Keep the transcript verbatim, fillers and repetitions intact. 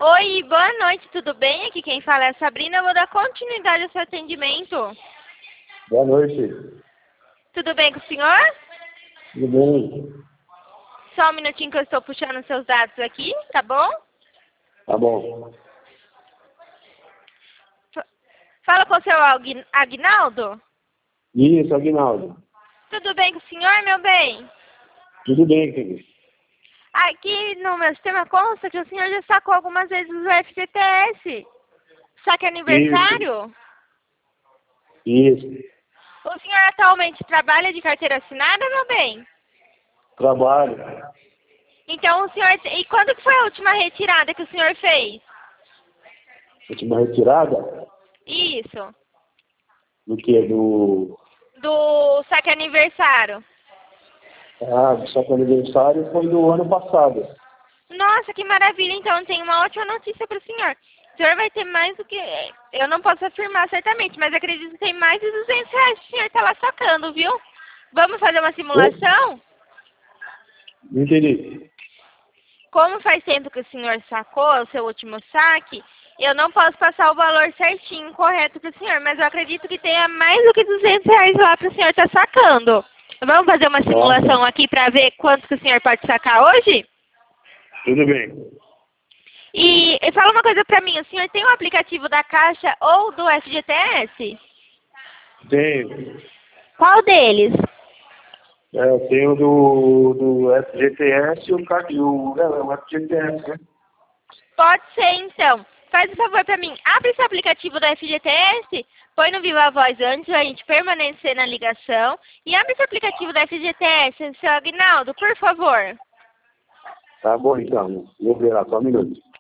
Oi, boa noite, tudo bem? Aqui quem fala é a Sabrina, eu vou dar continuidade ao seu atendimento. Boa noite. Tudo bem com o senhor? Tudo bem? Só um minutinho que eu estou puxando seus dados aqui, tá bom? Tá bom. F- Fala com o seu Agui- Aguinaldo? Isso, Aguinaldo. Tudo bem com o senhor, meu bem? Tudo bem, querido. Aqui no meu sistema consta que o senhor já sacou algumas vezes o F G T S. Saque aniversário? Isso. O senhor atualmente trabalha de carteira assinada, meu bem? Trabalho. Então o senhor... E quando que foi a última retirada que o senhor fez? Última retirada? Isso. Do que? Do... Do saque aniversário. Ah, do seu aniversário foi do ano passado. Nossa, que maravilha. Então, tem uma ótima notícia para o senhor. O senhor vai ter mais do que... Eu não posso afirmar certamente, mas acredito que tem mais de duzentos reais que o senhor está lá sacando, viu? Vamos fazer uma simulação? Não entendi. Como faz tempo que o senhor sacou o seu último saque, eu não posso passar o valor certinho, correto para o senhor, mas eu acredito que tenha mais do que duzentos reais lá para o senhor estar sacando. Vamos fazer uma simulação aqui para ver quanto que o senhor pode sacar hoje? Tudo bem. E, e fala uma coisa pra mim, o senhor tem um aplicativo da Caixa ou do F G T S? Tenho. Qual deles? É, eu tenho do, do F G T S e o, ca- e o, é, o F G T S, né? Pode ser então. Faz um favor pra mim, abre esse aplicativo do F G T S, põe no Viva Voz antes da gente permanecer na ligação e abre esse aplicativo do F G T S, seu Aguinaldo, por favor. Tá bom, então. Vou ver lá, só um minuto.